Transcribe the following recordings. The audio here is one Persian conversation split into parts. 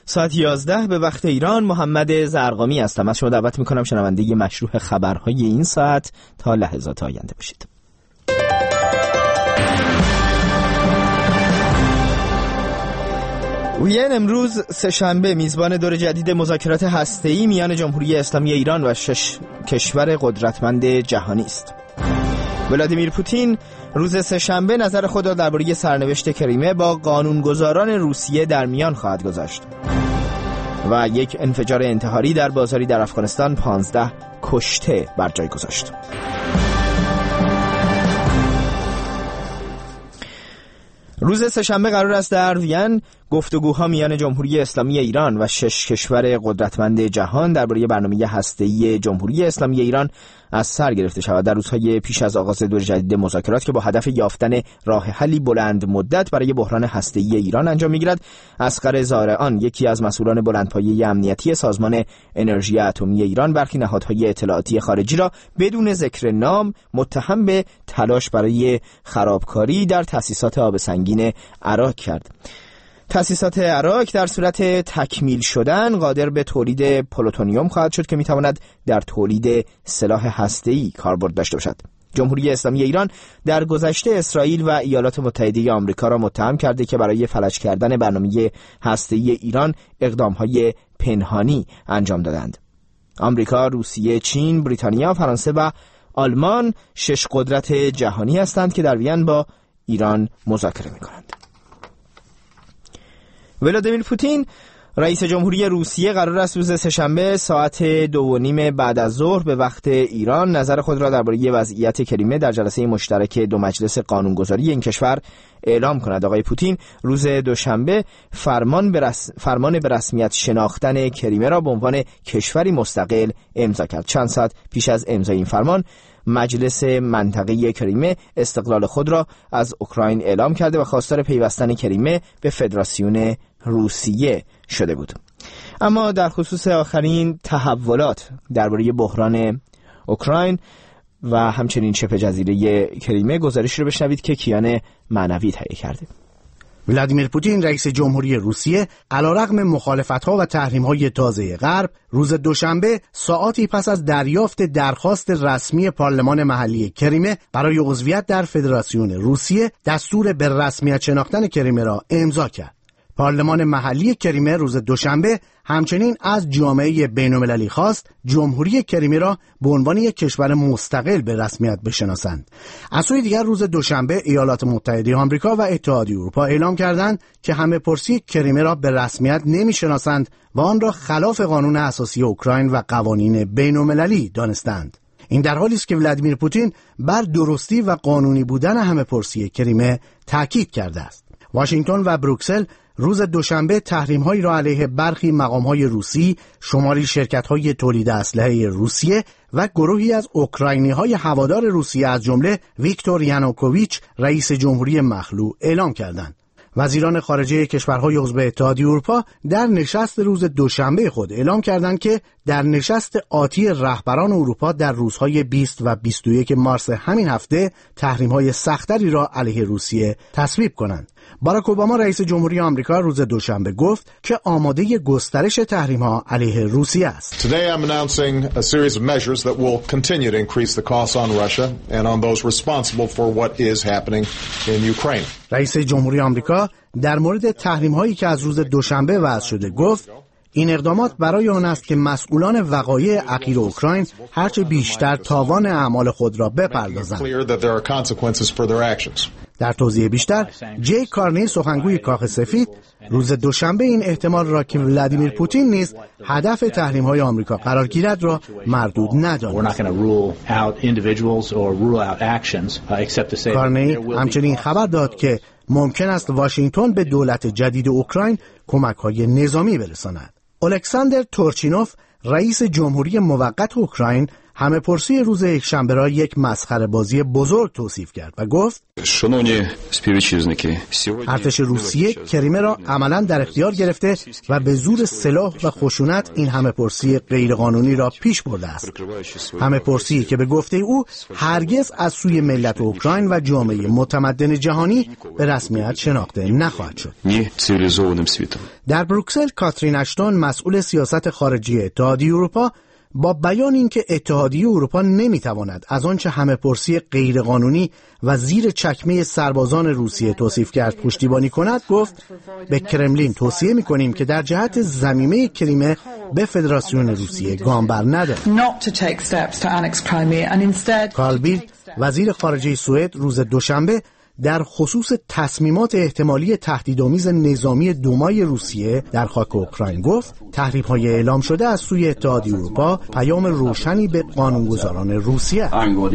ساعت 11 به وقت ایران. محمد زرقامی هستم. از شما دعوت میکنم شنونده مشروع خبرهای این ساعت تا لحظات آینده باشید. وین امروز سه‌شنبه میزبان دور جدید مذاکرات هسته‌ای میان جمهوری اسلامی ایران و 6 کشور قدرتمند جهانی است. ولادیمیر پوتین روز سه‌شنبه نظر خود را درباره سرنوشت کریمه با قانونگذاران روسیه در میان خواهد گذاشت. و یک انفجار انتحاری در بازاری در افغانستان 15 کشته بر جای گذاشت. روز سه‌شنبه قرار است در وین گفتگوها میان جمهوری اسلامی ایران و 6 کشور قدرتمند جهان درباره برنامه هسته‌ای جمهوری اسلامی ایران از سر گرفته شود. در روزهای پیش از آغاز دور جدید مذاکرات که با هدف یافتن راه حلی بلند مدت برای بحران هسته‌ای ایران انجام می‌گیرد، اصغر زارعان، یکی از مسئولان بلندپایه امنیتی سازمان انرژی اتمی ایران، برخی نهادهای اطلاعاتی خارجی را بدون ذکر نام متهم به تلاش برای خرابکاری در تأسیسات آب سنگین عراق کرد. تأسیسات عراق در صورت تکمیل شدن قادر به تولید پلوتونیوم خواهد شد که میتواند در تولید سلاح هسته‌ای کاربرد داشته باشد. جمهوری اسلامی ایران در گذشته اسرائیل و ایالات متحده آمریکا را متهم کرده که برای فلج کردن برنامه هسته‌ای ایران اقدام‌های پنهانی انجام دادند. آمریکا، روسیه، چین، بریتانیا، فرانسه و آلمان 6 قدرت جهانی هستند که در وین با ایران مذاکره می‌کنند. ولادیمیر پوتین رئیس جمهوری روسیه قرار است روز سه‌شنبه ساعت 2:30 بعد از ظهر به وقت ایران نظر خود را درباره وضعیت کریمه در جلسه مشترک دو مجلس قانونگذاری این کشور اعلام کند. آقای پوتین روز دوشنبه فرمان به رسمیت شناختن کریمه را به عنوان کشوری مستقل امضا کرد. چند ساعت پیش از امضای این فرمان مجلس منطقه‌ای کریمه استقلال خود را از اوکراین اعلام کرده و خواستار پیوستن کریمه به فدراسیون روسیه شده بود. اما در خصوص آخرین تحولات درباره بحران اوکراین و همچنین شبه جزیره کریمه گزارشی رو بشنوید که کیان معنوی تهیه کرده. ولادیمیر پوتین رئیس جمهوری روسیه علیرغم مخالفت‌ها و تحریم‌های تازه غرب روز دوشنبه ساعاتی پس از دریافت درخواست رسمی پارلمان محلی کریمه برای عضویت در فدراسیون روسیه دستور به رسمیت شناختن کریمه را امضا کرد. پارلمان محلی کریمه روز دوشنبه همچنین از جامعه بین‌المللی خواست جمهوری کریمه را به عنوان یک کشور مستقل به رسمیت بشناسند. از سوی دیگر روز دوشنبه ایالات متحده آمریکا و اتحادیه اروپا اعلام کردند که همه پرسی کریمه را به رسمیت نمی‌شناسند و آن را خلاف قانون اساسی اوکراین و قوانین بین‌المللی دانستند. این در حالی است که ولادیمیر پوتین بر درستی و قانونی بودن همه پرسی کریمه تاکید کرده است. واشنگتن و بروکسل روز دوشنبه تحریم‌هایی را علیه برخی مقام‌های روسی، شماری شرکت‌های تولید اسلحه روسیه و گروهی از اوکراینی‌های هوادار روسیه از جمله ویکتور یانوکوویچ رئیس جمهوری مخلوع اعلام کردند. وزیران خارجه کشورهای عضو اتحادیه اروپا در نشست روز دوشنبه خود اعلام کردند که در نشست آتی رهبران اروپا در روزهای 20 و 21 مارس همین هفته تحریم‌های سخت‌تری را علیه روسیه تصویب کنند. باراک اوباما رئیس جمهوری آمریکا روز دوشنبه گفت که آماده گسترش تحریم‌ها علیه روسیه است. Today I'm announcing a series of measures that will continue to increase the costs on Russia and on those responsible for what is happening in Ukraine. رئیس جمهوری آمریکا در مورد تحریم‌هایی که از روز دوشنبه وضع شده گفت این اقدامات برای آن است که مسئولان وقایع اخیر اوکراین هرچه بیشتر تاوان اعمال خود را بپردازند. در توضیح بیشتر، جی کارنی سخنگوی کاخ سفید روز دوشنبه این احتمال را که ولادیمیر پوتین نیز هدف تحریم‌های آمریکا قرار گیرد را مردود ندانست. کارنی همچنین خبر داد که ممکن است واشنگتن به دولت جدید اوکراین کمک‌های نظامی برساند. الکساندر تورچینوف رئیس جمهوری موقت اوکراین همه‌پرسی روز یکشنبه را یک مسخره بازی بزرگ توصیف کرد و گفت ارتش روسیه کریمه را عملاً در اختیار گرفته و به زور سلاح و خشونت این همه‌پرسی غیرقانونی را پیش برده است. همه‌پرسی که به گفته او هرگز از سوی ملت اوکراین و جامعه متمدن جهانی به رسمیت شناخته نخواهد شد. در بروکسل کاترین اشتون مسئول سیاست خارجی اتحادیه اروپا با بیان اینکه اتحادیه اروپا نمیتواند از آنچه همه‌پرسی غیرقانونی و زیر چکمه سربازان روسیه توصیف کرد پشتیبانی کند، گفت به کرملین توصیه می‌کنیم که در جهت ضمیمه کریمه به فدراسیون روسیه گام بر ندارد. کارل بیلد وزیر خارجه سوئد روز دوشنبه در خصوص تصمیمات احتمالی تهدیدآمیز نظامی دومای روسیه در خاک اوکراین گفت تحریم‌های اعلام شده از سوی اتحادیه اروپا پیام روشنی به قانونگذاران روسیه.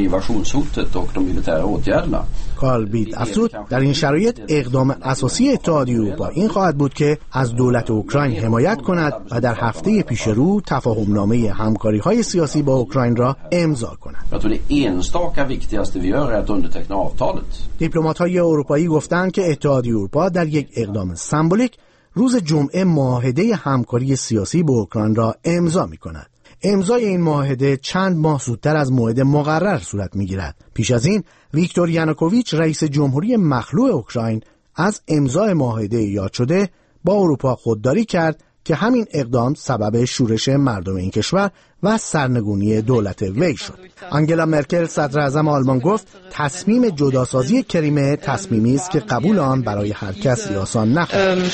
کارل بیلد افزود در این شرایط اقدام اساسی اتحادیه اروپا این خواهد بود که از دولت اوکراین حمایت کند و در هفته پیش رو تفاهمنامه همکاری‌های سیاسی با اوکراین را امضا کند. دیپلمات‌های اروپایی گفتند که اتحادیه اروپا در یک اقدام سمبولیک روز جمعه معاهده همکاری سیاسی با اوکراین را امضا می‌کند. امضای این معاهده چند ماه زودتر از موعد مقرر صورت می‌گیرد. پیش از این ویکتور یانوکوویچ رئیس جمهوری مخلوع اوکراین از امضای معاهده یاد شده با اروپا خودداری کرد که همین اقدام سبب شورش مردم این کشور و سرنگونی دولت وی شد. آنگلا مرکل صدر اعظم آلمان گفت تصمیم جداسازی کریمه تصمیمی است که قبول آن برای هر کسی آسان نخواهد.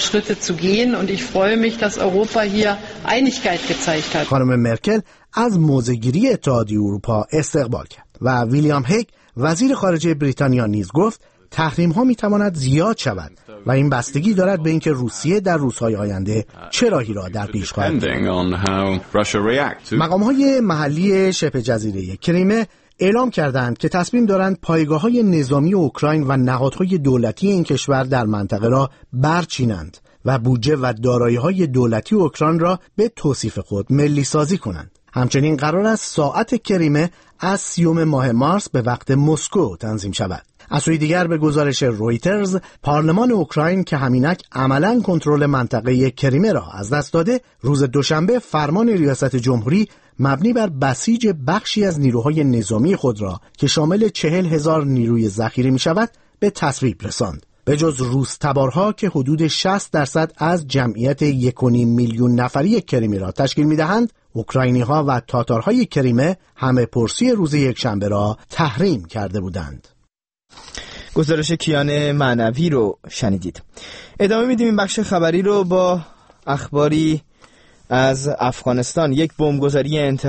خانم مرکل از موضع‌گیری اتحادیه اروپا استقبال کرد و ویلیام هیگ وزیر خارجه بریتانیا نیز گفت تحریم‌ها می‌تواند زیاد شود و این بستگی دارد به اینکه روسیه در روزهای آینده چه راهی را در پیش خواهد برد. مقام‌های محلی شبه جزیره کریمه اعلام کردند که تصمیم دارند پایگاه‌های نظامی اوکراین و نهادهای دولتی این کشور در منطقه را برچینند و بودجه و دارایی‌های دولتی اوکراین را به توصیف خود ملی سازی کنند. همچنین قرار است ساعت کریمه از 30 ماه مارس به وقت مسکو تنظیم شود. از سوی دیگر به گزارش رویترز پارلمان اوکراین که همینک عملاً کنترل منطقه کریمه را از دست داده، روز دوشنبه فرمان ریاست جمهوری مبنی بر بسیج بخشی از نیروهای نظامی خود را که شامل 40,000 نیروی ذخیره می شود به تصویب رساند. به جز روس تبارها که حدود 60% از جمعیت 1.5 میلیون نفری کریمه را تشکیل می دهند، اوکراینی‌ها و تاتارهای کریمه همه‌پرسی روز یکشنبه را تحریم کرده بودند. گزارش کیان معنوی رو شنیدید. ادامه میدیم این بخش خبری رو با اخباری از افغانستان. یک بمبگذار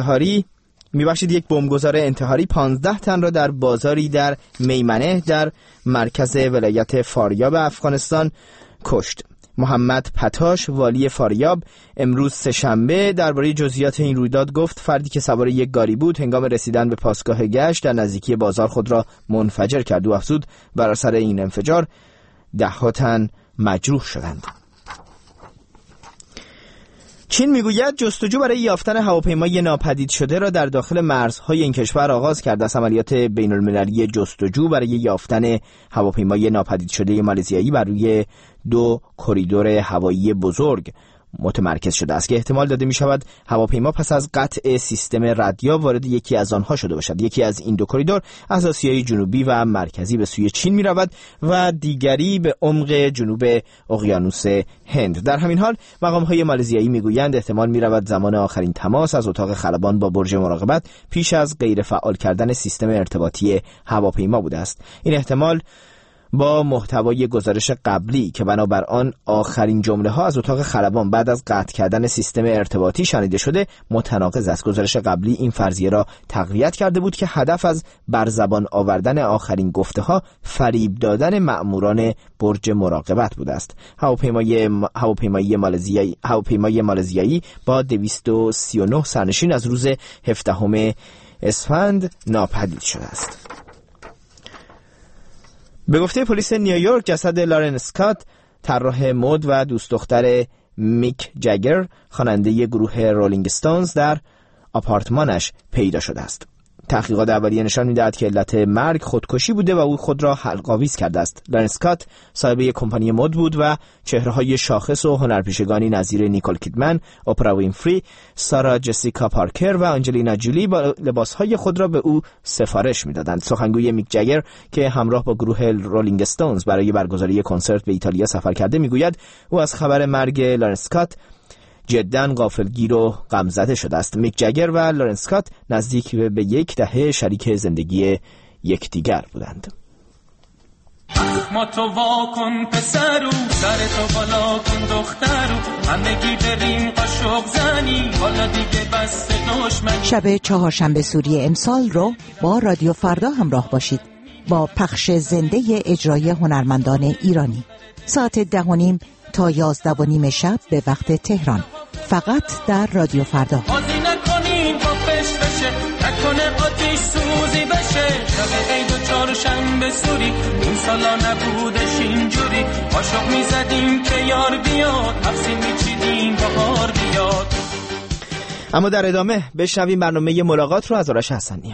انتحاری 15 تن را در بازاری در میمنه در مرکز ولایت فاریاب افغانستان کشت. محمد پتاش والی فاریاب امروز سه‌شنبه درباره جزئیات این رویداد گفت فردی که سوار یک گاری بود هنگام رسیدن به پاسگاه گشت در نزدیکی بازار خود را منفجر کرد و افزود بر اثر این انفجار 10 تن مجروح شدند. چین میگوید جستجو برای یافتن هواپیمای ناپدید شده را در داخل مرزهای این کشور آغاز کرده است. عملیات بین‌المللی جستجو برای یافتن هواپیمای ناپدید شده مالزیایی بر روی 2 کریدور هوایی بزرگ متمرکز شده است که احتمال داده می شود هواپیما پس از قطع سیستم ردیاب وارد یکی از آنها شده باشد. یکی از این 2 کریدور از آسیای جنوبی و مرکزی به سوی چین می رود و دیگری به عمق جنوب اقیانوس هند. در همین حال مقام‌های مالزیایی می گویند احتمال می رود زمان آخرین تماس از اتاق خلبان با برج مراقبت پیش از غیر فعال کردن سیستم ارتباطی هواپیما بوده است. این احتمال با محتوای گزارش قبلی که بنابر آن آخرین جمله ها از اتاق خلبان بعد از قطع کردن سیستم ارتباطی شنیده شده متناقض است. گزارش قبلی این فرضیه را تقویت کرده بود که هدف از بر زبان آوردن آخرین گفته ها فریب دادن مأموران برج مراقبت بوده است. هواپیمای مالزیایی با 239 سرنشین از روز 17 اسفند ناپدید شده است. به گفته پلیس نیویورک جسد لارن اسکات، طراح مد و دوست دختر میک جگر خواننده گروه رولینگ استونز در آپارتمانش پیدا شده است. تحقیقات اولیه نشان می‌دهد که علت مرگ خودکشی بوده و او خود را حلق‌آویز کرده است. لارنس اسکات صاحب یک کمپانی مد بود و چهره‌های شاخص و هنرپیشگانی نظیر نیکول کیدمن، اپرا وینفری، سارا جسیکا پارکر و آنجلینا جولی با لباس‌های خود را به او سفارش می‌دادند. سخنگوی میک جگر که همراه با گروه رولینگ استونز برای برگزاری کنسرت به ایتالیا سفر کرده می‌گوید او از خبر مرگ لارنس اسکات جداً غافلگیر و غمزده شده است. میک جگر و لارنس اسکات نزدیک به یک دهه شریک زندگی یکدیگر بودند. ما تو واکن پسرو، سر تو بالا کن دخترو، همگی بریم قاشق زنی، حالا دیگه بس دشمنی. شب چهارشنبه سوری امسال رو با رادیو فردا همراه باشید با پخش زنده اجرای هنرمندان ایرانی. ساعت 10:30 تا 11:30 شب به وقت تهران، فقط در رادیو فردا. بازی نکنین با فش بشه، نکنه آتیش سوزی بشه، شب عید و چهارشنبه سوری این سالا نبودش اینجوری، عاشق میزدیم که یار بیاد، حفظی میچیدیم بهار بیاد. اما در ادامه بشنویم برنامه ملاقات رو از آرش حسنی‌ها.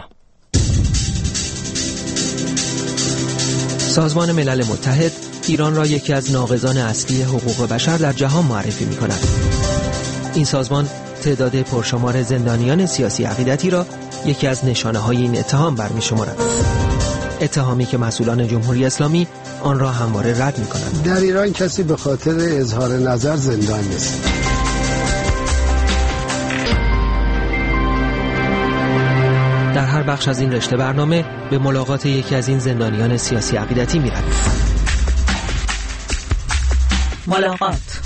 سازمان ملل متحد ایران را یکی از ناقضان اصلی حقوق بشر در جهان معرفی می‌کند. این سازمان تعداد پرشمار زندانیان سیاسی عقیدتی را یکی از نشانه‌های این اتهام برمی‌شمارد. اتهامی که مسئولان جمهوری اسلامی آن را همواره رد می‌کنند. در ایران کسی به خاطر اظهار نظر زندان نیست. در هر بخش از این رشته برنامه به ملاقات یکی از این زندانیان سیاسی عقیدتی می‌رویم. ملاقات.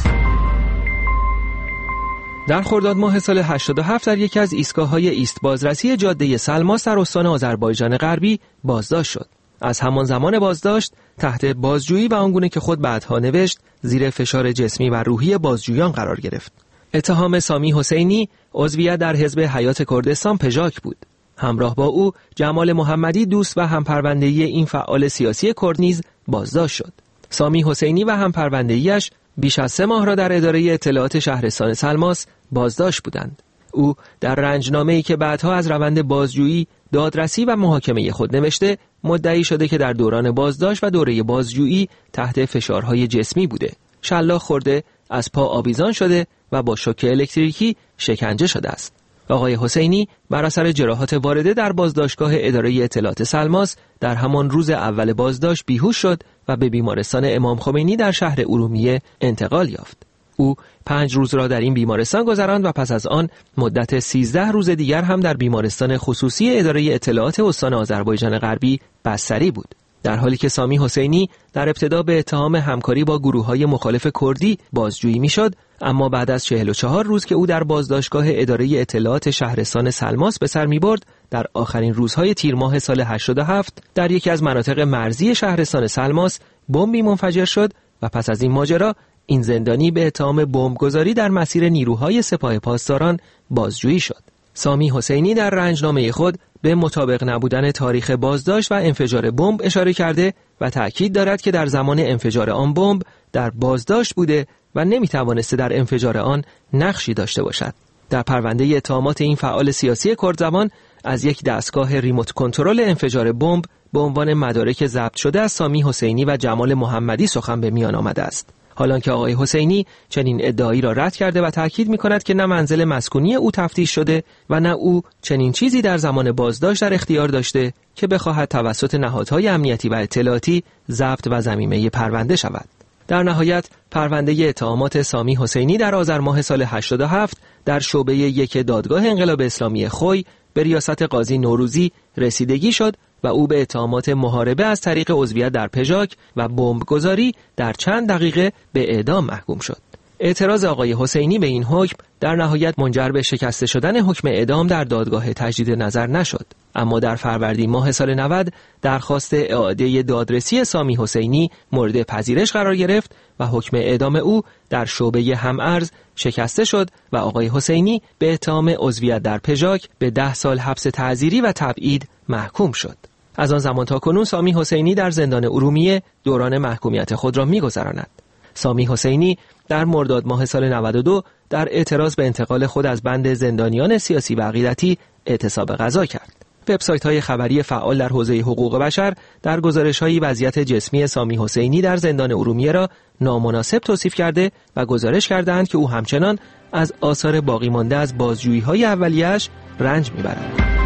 در خرداد ماه سال 87 در یکی از ایستگاه‌های ایست بازرسی جاده سلماس در استان آذربایجان غربی بازداشت شد. از همان زمان بازداشت تحت بازجویی و آنگونه که خود بعدها نوشت زیر فشار جسمی و روحی بازجویان قرار گرفت. اتهام سامی حسینی عضویت در حزب حیات کردستان پژاک بود. همراه با او جمال محمدی دوست و همپرونده‌ای این فعال سیاسی کرد نیز بازداشت شد. سامی حسینی و همپرونده‌ایش بیش از 3 ماه را در اداره اطلاعات شهرستان سلماس بازداشت بودند. او در رنجنامه‌ای که بعدها از روند بازجویی، دادرسی و محاکمه خود نوشته، مدعی شده که در دوران بازداشت و دوره بازجویی تحت فشارهای جسمی بوده، شلاق خورده، از پا آویزان شده و با شوک الکتریکی شکنجه شده است. آقای حسینی بر اثر جراحات وارده در بازداشتگاه اداره اطلاعات سلماس در همان روز اول بازداشت بیهوش شد و به بیمارستان امام خمینی در شهر ارومیه انتقال یافت. او 5 روز را در این بیمارستان گذراند و پس از آن مدت 13 روز دیگر هم در بیمارستان خصوصی اداره اطلاعات استان آذربایجان غربی بستری بود. در حالی که سامی حسینی در ابتدا به اتهام همکاری با گروه‌های مخالف کردی بازجویی می‌شد، اما بعد از 44 روز که او در بازداشتگاه اداره اطلاعات شهرستان سلماس به سر می‌برد، در آخرین روزهای تیر ماه سال 87 در یکی از مناطق مرزی شهرستان سلماس بمبی منفجر شد و پس از این ماجرا این زندانی به اتهام بمبگذاری در مسیر نیروهای سپاه پاسداران بازجویی شد. سامی حسینی در رنجنامه خود به مطابق نبودن تاریخ بازداشت و انفجار بمب اشاره کرده و تأکید دارد که در زمان انفجار آن بمب در بازداشت بوده و نمیتوانسته در انفجار آن نقشی داشته باشد. در پرونده اتهامات این فعال سیاسی کردزبان از یک دستگاه ریموت کنترل انفجار بمب به عنوان مدارک ضبط شده از سامی حسینی و جمال محمدی سخن به میان آمده است. حالان که آقای حسینی چنین ادعایی را رد کرده و تأکید می‌کند که نه منزل مسکونی او تفتیش شده و نه او چنین چیزی در زمان بازداشت در اختیار داشته که بخواهد توسط نهادهای امنیتی و اطلاعاتی ضبط و ضمیمه پرونده شود. در نهایت پرونده اتهامات سامی حسینی در آذر ماه سال 87 در شعبه 1 دادگاه انقلاب اسلامی خوی به ریاست قاضی نوروزی رسیدگی شد و او به اتهامات محاربه از طریق عضویت در پژاک و بمبگذاری در چند دقیقه به اعدام محکوم شد. اعتراض آقای حسینی به این حکم در نهایت منجر به شکسته شدن حکم اعدام در دادگاه تجدید نظر نشد، اما در فروردین ماه سال 90 درخواست اعاده دادرسی سامی حسینی مورد پذیرش قرار گرفت و حکم اعدام او در شعبه هم‌ارز شکسته شد و آقای حسینی به اتهام عضویت در پژاک به 10 سال حبس تعزیری و تبعید محکوم شد. از آن زمان تا کنون سامی حسینی در زندان ارومیه دوران محکومیت خود را می‌گذراند. سامی حسینی در مرداد ماه سال 92 در اعتراض به انتقال خود از بند زندانیان سیاسی و عقیدتی اعتصاب غذا کرد. وبسایت‌های خبری فعال در حوزه حقوق بشر در گزارش‌های وضعیت جسمی سامی حسینی در زندان ارومیه را نامناسب توصیف کرده و گزارش کردند که او همچنان از آثار باقی مانده از بازجویی‌های اولیه‌اش رنج می‌برد.